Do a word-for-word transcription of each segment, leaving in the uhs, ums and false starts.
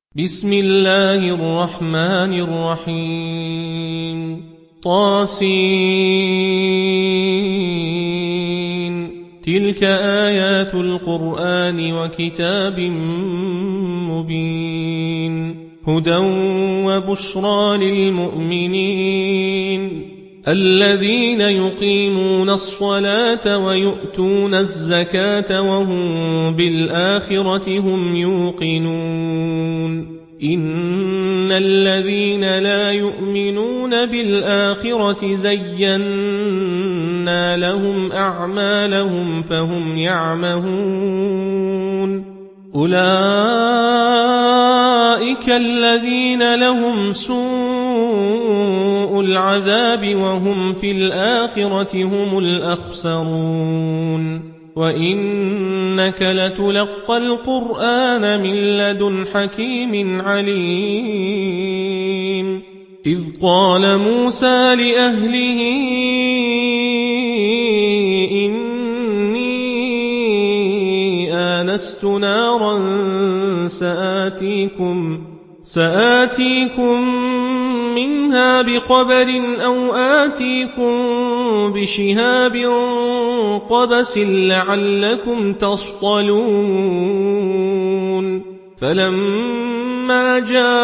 بسم الله الرحمن الرحيم طاسين تلك آيات القرآن وكتاب مبين هدى وبشرى للمؤمنين الذين يقيمون الصلاة ويؤتون الزكاة وهم بالآخرة هم يوقنون إن الذين لا يؤمنون بالآخرة زينا لهم أعمالهم فهم يعمهون أولئك الذين لهم سوء العذاب وهم في الآخرة هم الأخسرون وإنك لتلقى القرآن من لدن حكيم عليم إذ قال موسى لأهله إني آنست نارا سآتيكم سآتيكم منها بخبر أو آتيكم بشهاب قبس لعلكم تصطلون فلما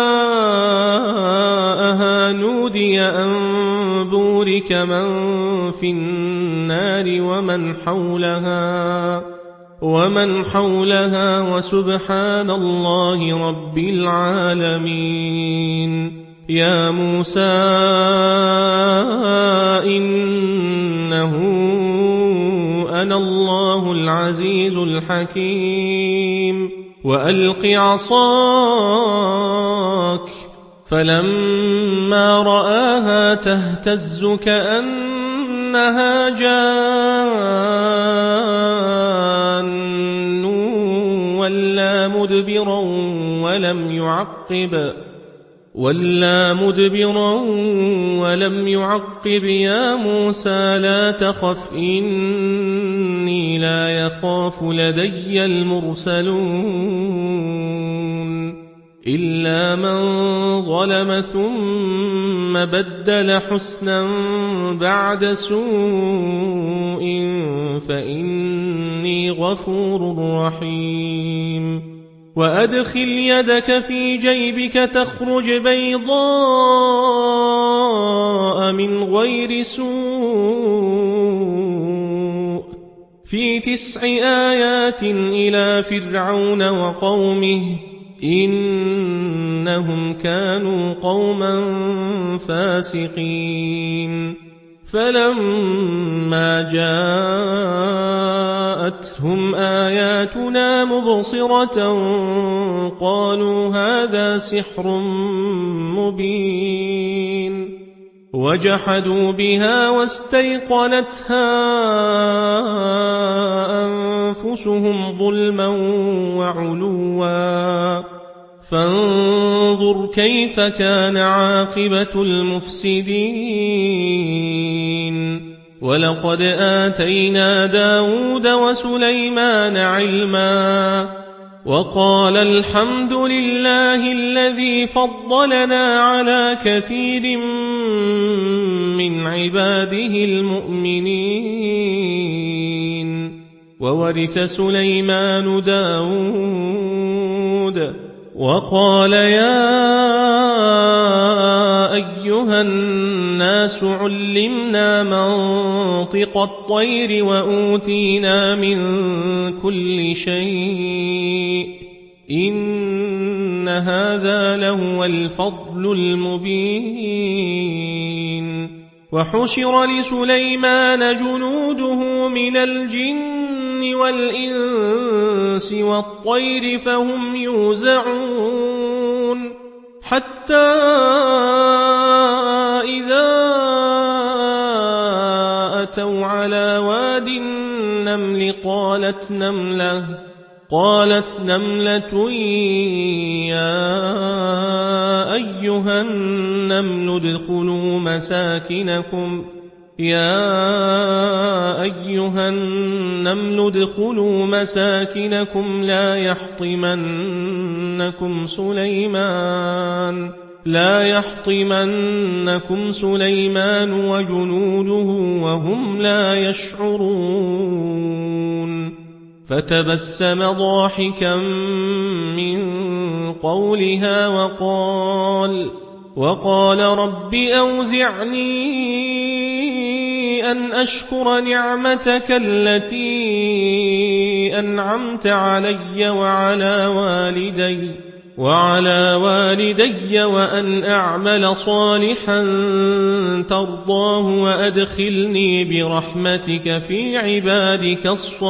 جاءها نودي أن بورك من في النار ومن حولها ومن حولها وسبحان الله رب العالمين يا موسى إنه أنا الله العزيز الحكيم وألق عصاك فلما رآها تهتز كأنها جان ولا مدبرا ولم يعقب ولا مدبرا ولم يعقب يا موسى لا تخف إني لا يخاف لدي المرسلون إلا من ظلم ثم بدل حسنا بعد سوء فإني غفور رحيم وأدخل يدك في جيبك تخرج بيضاء من غير سوء في تسع آيات إلى فرعون وقومه إنهم كانوا قوما فاسقين فلما جاءتهم آياتنا مبصرة قالوا هذا سحر مبين وجحدوا بها واستيقنتها أنفسهم ظلما وعلوا فانظر كيف كان عاقبة المفسدين ولقد آتينا داود وسليمان علما وقال الحمد لله الذي فضلنا على كثير من عباده المؤمنين وورث سليمان داود وقال يا أيها الناس علمنا منطق الطير وأوتينا من كل شيء إن هذا لهو الفضل المبين وحشر لسليمان جنوده من الجن والإنس والطير فهم يوزعون حتى إذا أتوا على واد النمل قالت نملة قالت نملة يا أيها النمل ادخلوا مساكنكم يا أيها النمل ادخلوا مساكنكم لا يحطمنكم سليمان لا يحطمنكم سليمان وجنوده وهم لا يشعرون فتبسم ضاحكا من قولها وقال وقال رب أوزعني أن أشكر نعمتك التي أنعمت علي وعلى والدي وعلى والدي وأن أعمل صالحا ترضاه وأدخلني برحمتك في عبادك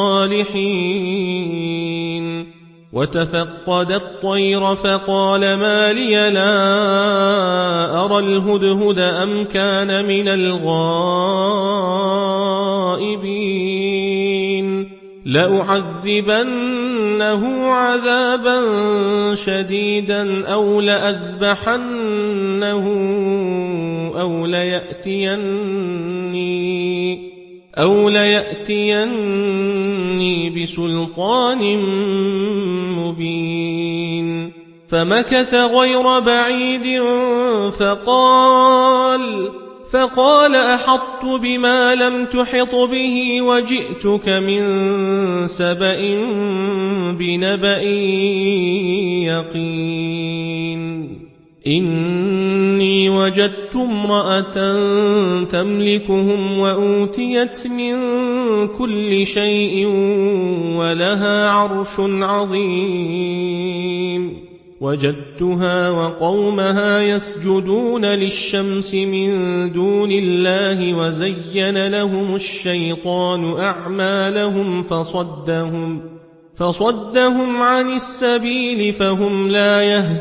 الصالحين وتفقد الطير فقال ما لي لا أرى الهدهد أم كان من الغائبين لأعذبنه عذابا شديدا أو لأذبحنه أو ليأتيني أو ليأتيني بسلطان مبين فمكث غير بعيد فقال فقال أحطت بما لم تحط به وجئتك من سبأ بنبأ يقين إني وجدت امرأة تملكهم وأوتيت من كل شيء ولها عرش عظيم وجدتها وقومها يسجدون للشمس من دون الله وزين لهم الشيطان أعمالهم فصدهم فصدهم عن السبيل فهم لا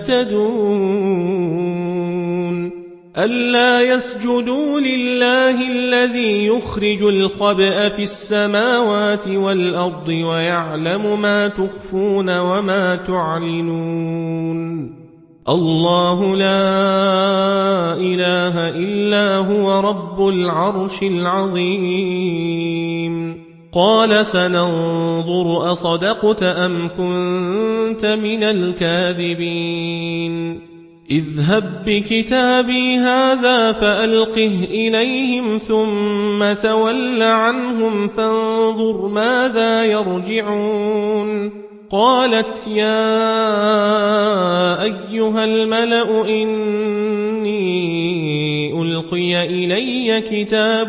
يهتدون ألا يسجدوا لله الذي يخرج الخبأ في السماوات والأرض ويعلم ما تخفون وما تعلنون الله لا إله إلا هو رب العرش العظيم قال سننظر أصدقت أم كنت من الكاذبين اذهب بكتابي هذا فألقه إليهم ثم تول عنهم فانظر ماذا يرجعون قالت يا أيها الملأ إني ألقي إلي كتاب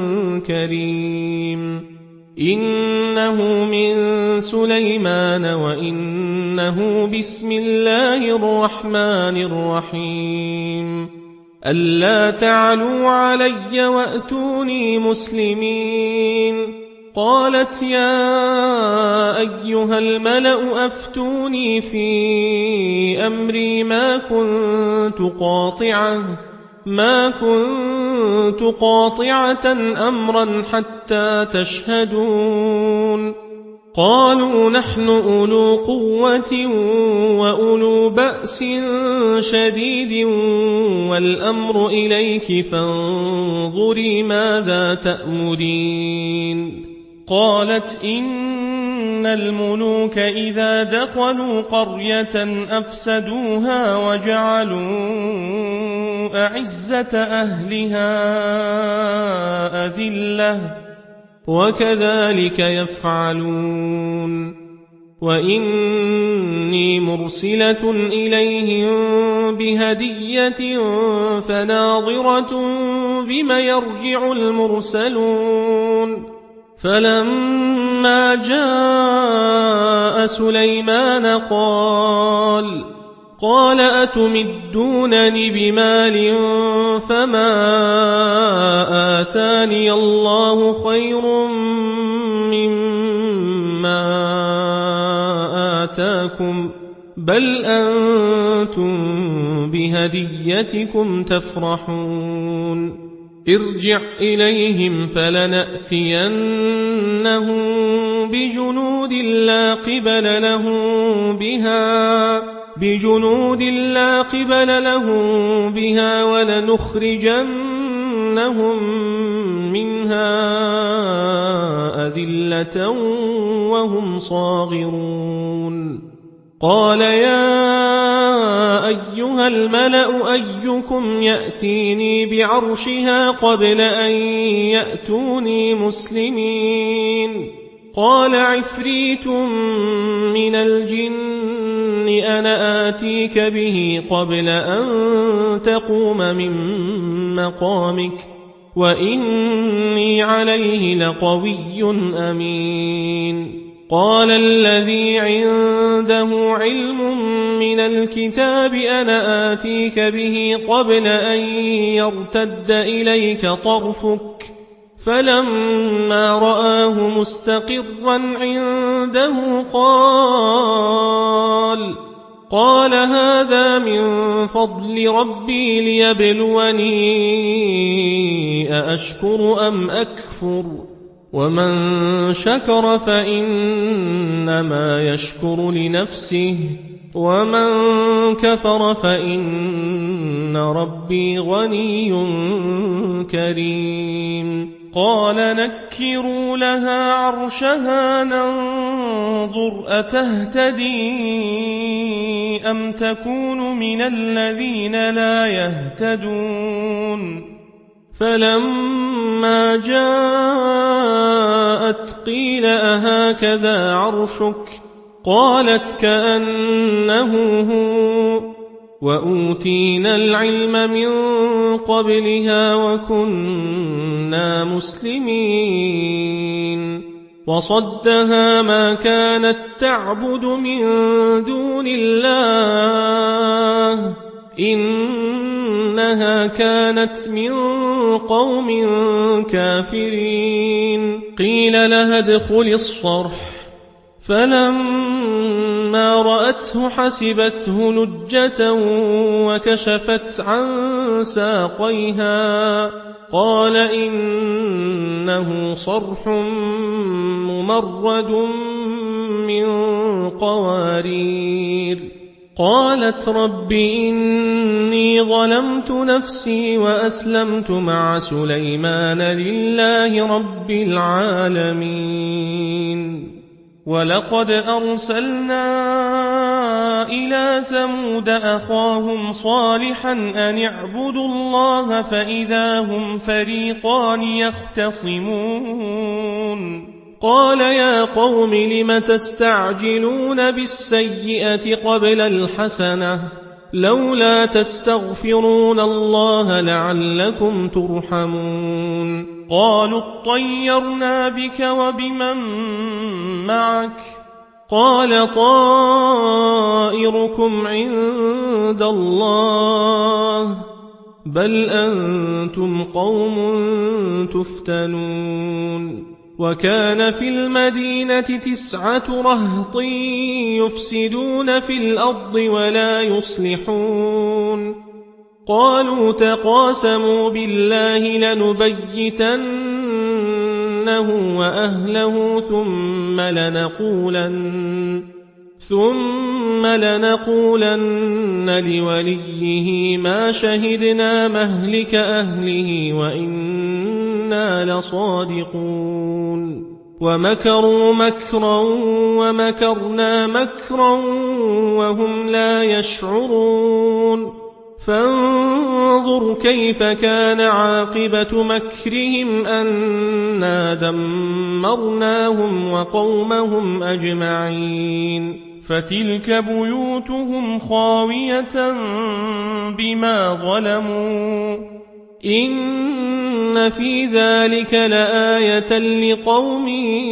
كريم إنه من سليمان وإنه بسم الله الرحمن الرحيم ألا تعلوا علي وأتوني مسلمين قالت يا أيها الملأ أفتوني في أمري ما كنت قاطعة ما كنت قاطعة أمرا حتى تشهدون قالوا نحن أولو قوة وأولو بأس شديد والأمر إليك فانظري ماذا تأمرين قالت إن الملوك إذا دخلوا قرية أفسدوها وجعلوا أعزة أهلها أذلة وكذلك يفعلون وإني مرسلة إليهم بهدية فناظرة بم يرجع المرسلون فلما جاء سليمان قال قال أتمدونني بمال فما آتاني الله خير مما آتاكم بل أنتم بهديتكم تفرحون ارجع إليهم فلنأتينهم بجنود لا قبل لهم بها بجنود لا قبل لهم بها ولنخرجنهم لنسكننهم منها أذلة وهم صاغرون قال يا أيها الملأ أيكم يأتيني بعرشها قبل أن يأتوني مسلمين قال عفريت من الجن أنا آتيك به قبل أن تقوم من مقامك وإني عليه لقوي أمين قال الذي عنده علم من الكتاب أنا آتيك به قبل أن يرتد إليك طرفك فلما رآه مستقرا عنده قال قال هذا من فضل ربي ليبلوني أأشكر أم أكفر ومن شكر فإنما يشكر لنفسه ومن كفر فإن ربي غني كريم قال نكروا لها عرشها ننظر أتهتدي أم تكون من الذين لا يهتدون فلما جاءت قيل أهكذا عرشك قالت كأنه هو وأوتينا العلم من قبلها وكنا مسلمين وصدها ما كانت تعبد من دون الله إنها كانت من قوم كافرين قيل لها ادخل الصرح فلما رأته حسبته لجة وكشفت عن ساقيها قال إنه صرح ممرد من قوارير قالت رب إني ظلمت نفسي وأسلمت مع سليمان لله رب العالمين ولقد أرسلنا إلى ثمود أخاهم صالحا أن اعبدوا الله فإذا هم فريقان يختصمون قال يا قوم لم تستعجلون بالسيئة قبل الحسنة لولا تستغفرون الله لعلكم ترحمون قالوا اطيرنا بك وبمن معك قال طائركم عند الله بل أنتم قوم تفتنون وكان في المدينة تسعة رهط يفسدون في الأرض ولا يصلحون قالوا تقاسموا بالله لنبيتنه وأهله ثم لنقولن ثم لنقولن لوليه ما شهدنا مهلك أهله وإنا لصادقون ومكروا مكرا ومكرنا مكرا وهم لا يشعرون فانظر كيف كان عاقبة مكرهم أنا دمرناهم وقومهم أجمعين فتلك بيوتهم خاوية بما ظلموا إن في ذلك لآية لقوم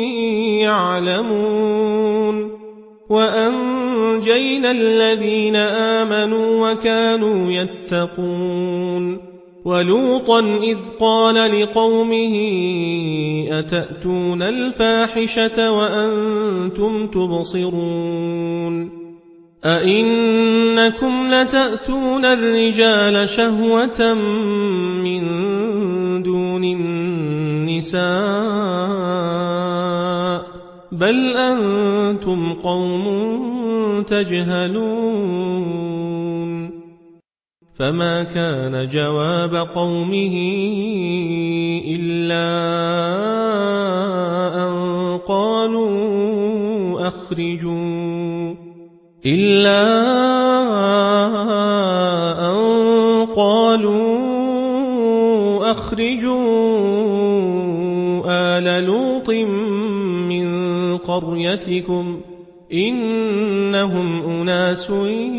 يعلمون وأنجينا الذين آمنوا وكانوا يتقون ولوطا إذ قال لقومه أتأتون الفاحشة وأنتم تبصرون أئنكم لتأتون الرجال شهوة من دون النساء بل أنتم قوم تجهلون فما كان جواب قومه إلا أن قالوا أخرجوا إلا أن قالوا أخرجوا آل لوط من قريتكم إنهم أناس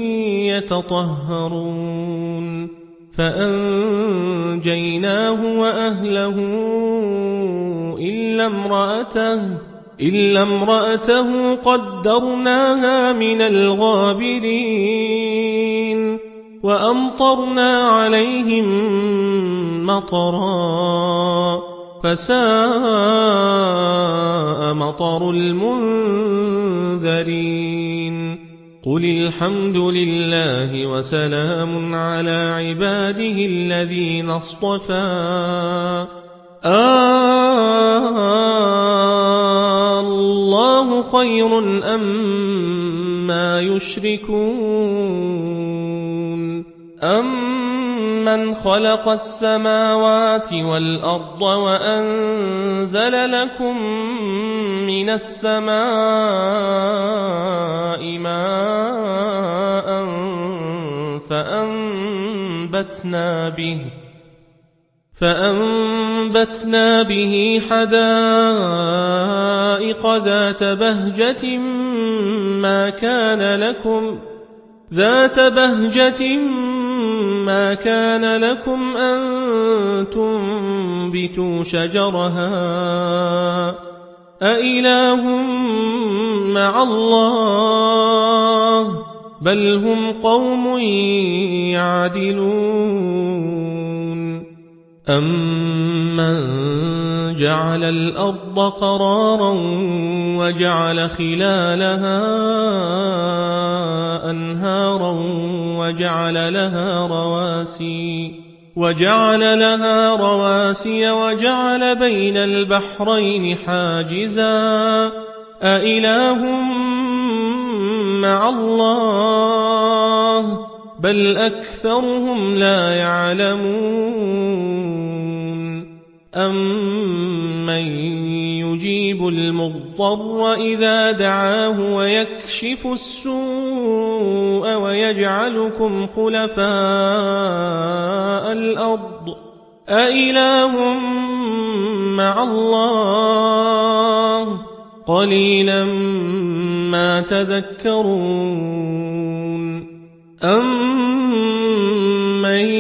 يتطهرون فأنجيناه وأهله إلا امرأته إلا امرأته قدرناها من الغابرين وأمطرنا عليهم مطرا فساء مطر المنذرين قل الحمد لله وسلام على عباده الذين اصطفى آه الله خير أما يشركون أمن خلق السماوات والأرض وأنزل لكم من السماء ماء فأنبتنا به فأنبتنا به حدائق ذات بهجة ما كان لكم ذات بهجة ما كان لكم أن تنبتوا شجرها أإله مع الله بل هم قوم يعدلون أمن جعل الأرض قرارا وجعل خلالها أنهارا وجعل لها رواسي وجعل لها رواسي وجعل بين البحرين حاجزا أإله مع الله بل أكثرهم لا يعلمون أمن يجيب المضطر إذا دعاه ويكشف السوء ويجعلكم خلفاء الأرض أإله مع الله قليلا ما تذكرون أمن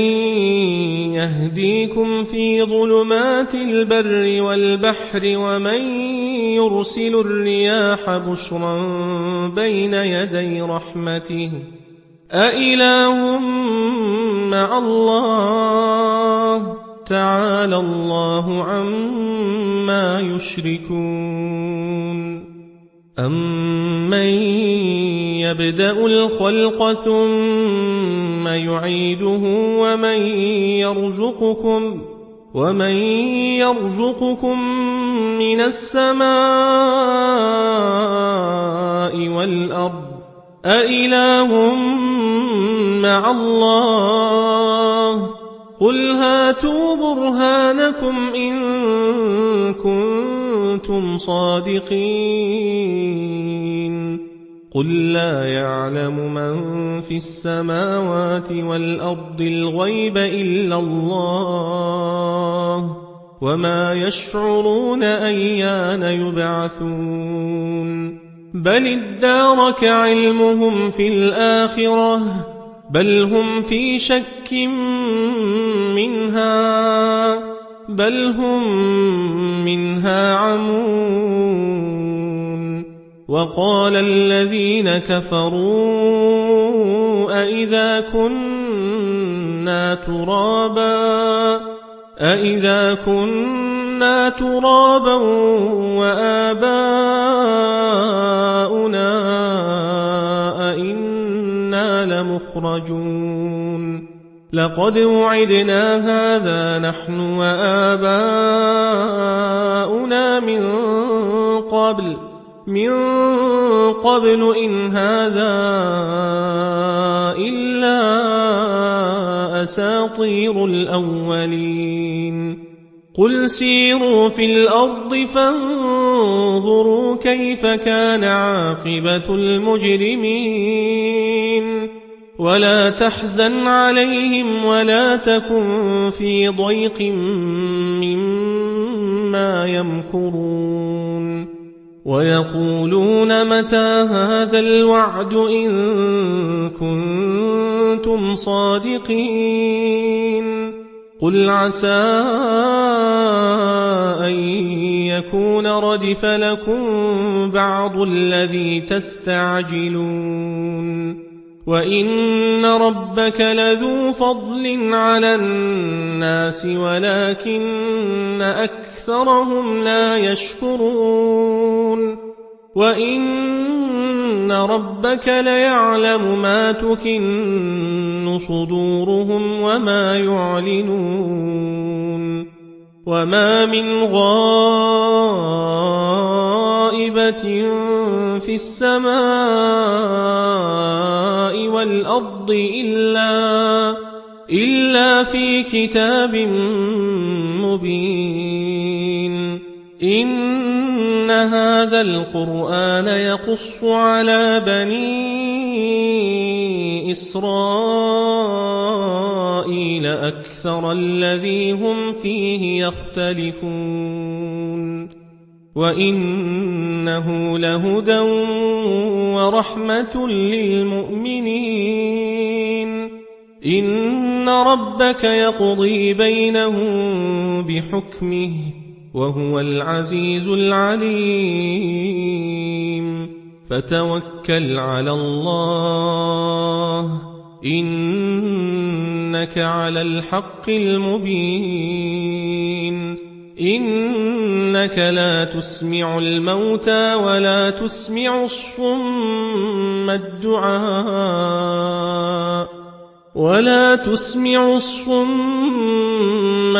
يهديكم في ظلمات البر والبحر ومن يرسل الرياح بشرا بين يدي رحمته أإله مع الله تعالى الله عما يشركون أمن يبدأ الخلق ثم يعيده ومن يرزقكم ومن يرزقكم من السماء والأرض أإله مع الله قل هاتوا برهانكم إن كنتم صادقين قل لا يعلم من في السماوات والأرض الغيب إلا الله وما يشعرون أيان يبعثون بل ادارك علمهم في الآخرة بل هم في شك منها بل هم منها عمون وقال الذين كفروا أئذا كنا ترابا أئذا كنا ترابا وآباؤنا أئنا لمخرجون لقد وعدنا هذا نحن وآباؤنا من قبل من قبل إن هذا إلا أساطير الأولين قل سيروا في الأرض فانظروا كيف كان عاقبة المجرمين ولا تحزن عليهم ولا تكن في ضيق مما يمكرون ويقولون متى هذا الوعد إن كنتم صادقين قل عسى أن يكون ردف لكم بعض الذي تستعجلون وإن ربك لذو فضل على الناس ولكن أكثرهم لا يشكرون وإن ربك ليعلم ما تكن صدورهم وما يعلنون وما من غائبة في السماء والأرض إلا, إلا في كتاب مبين إن هذا القرآن يقص على بني إسرائيل أكثر الذي هم فيه يختلفون وإنه لهدى ورحمة للمؤمنين إن ربك يقضي بينهم بحكمه وهو العزيز العليم فتوكل على الله إنك على الحق المبين إنك لا تسمع الموتى ولا تسمع الصم الدعاء ولا تسمع الصم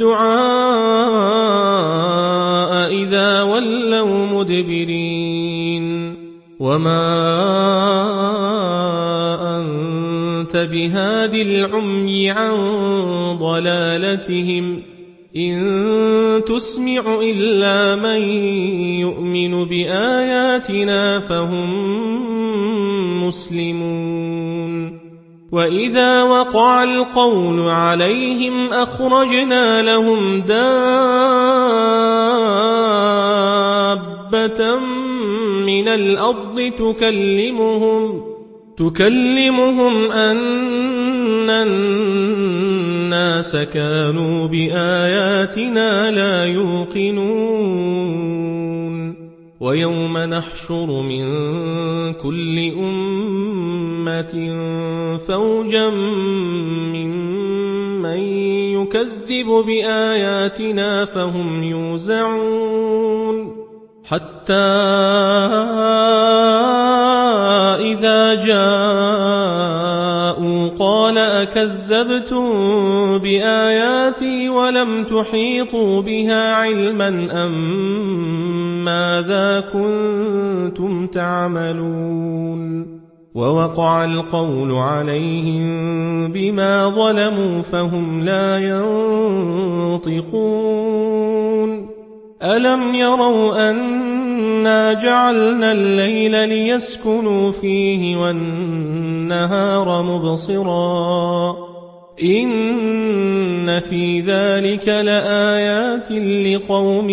الدعاء إذا ولوا مدبرين وما أنت بهاد العمي عن ضلالتهم إن تسمع إلا من يؤمن بآياتنا فهم مسلمون وإذا وقع القول عليهم أخرجنا لهم دابة من الأرض تكلمهم تكلمهم أن الناس كانوا بآياتنا لا يوقنون ويوم نحشر من كل أمة فوجا ممن يكذب بآياتنا فهم يوزعون حتى إذا جاءوا قال أكذبتم بآياتي ولم تحيطوا بها علما أم ماذا كنتم تعملون ووقع القول عليهم بما ظلموا فهم لا ينطقون ألم يروا أنا جعلنا الليل ليسكنوا فيه والنهار مبصرا إن في ذلك لآيات لقوم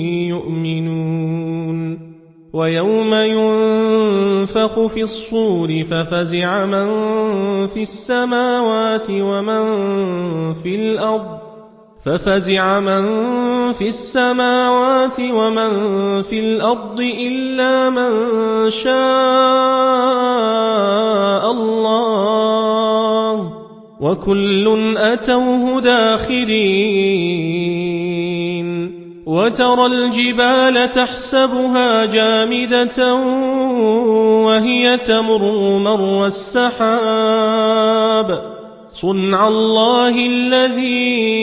يؤمنون ويوم ينفخ في الصور ففزع من في السماوات ومن في الأرض ففزع من في السماوات ومن في الأرض إلا من شاء الله وكل أتوه داخرين وترى الجبال تحسبها جامدة وهي تمر مر السحاب صنع الله الذي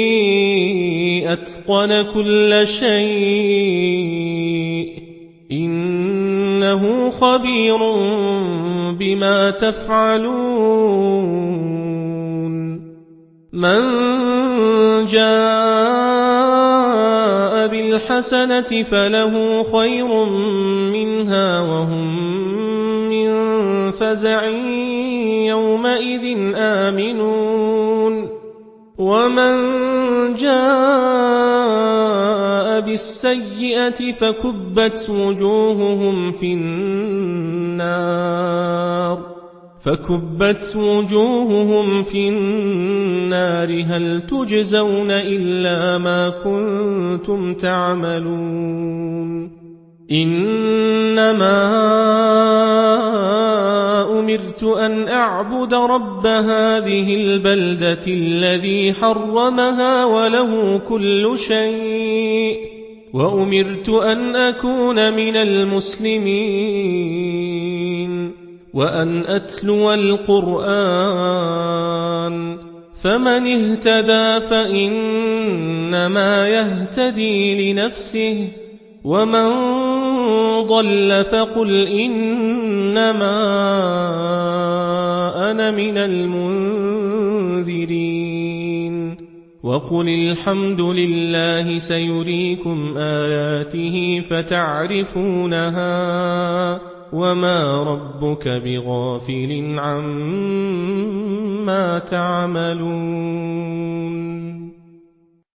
أتقن كل شيء إنه خبير بما تفعلون مَنْ جَاءَ بِالْحَسَنَةِ فَلَهُ خَيْرٌ مِنْهَا وَهُمْ مِنْ فَزَعٍ يَوْمَئِذٍ آمِنُونَ وَمَنْ جَاءَ بِالسَّيِّئَةِ فَكُبَّتْ وُجُوهُهُمْ فِي النَّارِ فكبت وجوههم في النار هل تجزون إلا ما كنتم تعملون إنما أمرت أن أعبد رب هذه البلدة الذي حرمها وله كل شيء وأمرت أن أكون من المسلمين وأن أتلو القرآن فمن اهتدى فإنما يهتدي لنفسه ومن ضل فقل إنما أنا من المنذرين وقل الحمد لله سيريكم آياته فتعرفونها وما ربك بغافل عما تعملون